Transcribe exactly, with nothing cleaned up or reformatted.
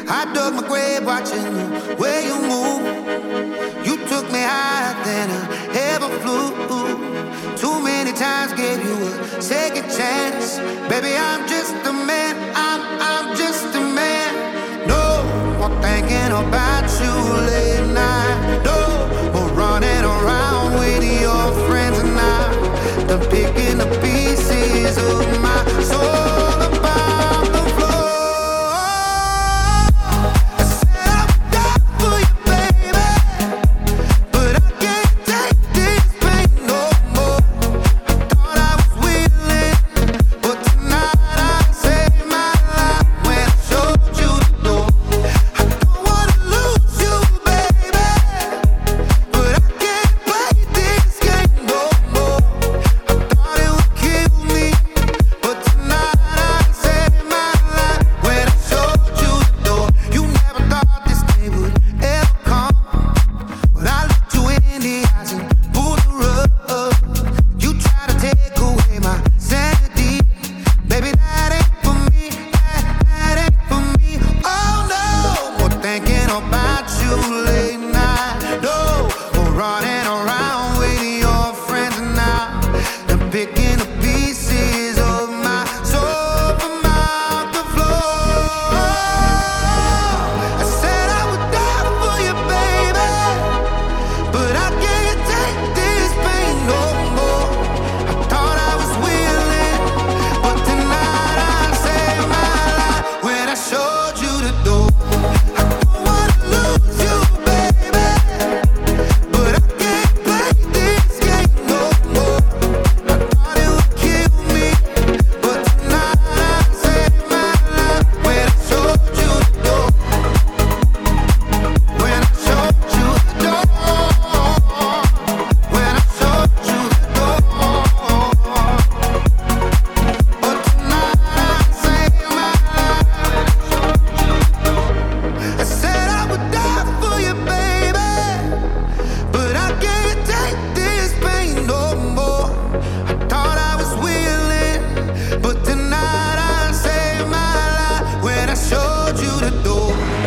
I dug my grave watching the way you move. You took me higher than I ever flew. Too many times gave you a second chance. Baby, I'm just a man. I'm, I'm just a man. No more thinking about you late night. No more running around with your friends and I. The picking the pieces of my soul about the floor. I said I would die for you, baby, but I can't take this pain no more. I thought I was willing, but tonight I saved my life when I showed you the door. I don't wanna lose you, baby, but I can't play this game no more. I thought it would kill me, but tonight I saved my life when I showed you the door. You never thought this day would ever come, but I looked you in the eyes and pulled the rug. You try to take away my sanity, baby, that ain't for me, that, that ain't for me. Oh no, more thinking about you late night. No, more running around with your friends and now I'm picking the pieces of my soul from out the floor. I said I would die for you, baby, but I can't take this pain no more. I thought I was willing, but tonight I saved my life when I showed you the door. I don't wanna lose you, baby, but I can't play this game no more. I thought it would kill me, but tonight I saved my life when I showed you the door. When I showed you the door. When I showed you the door. But tonight I saved my life. I said I would die for you, baby, but I can't take this pain no more. I thought I was willing, but tonight I saved my life when I showed you the door.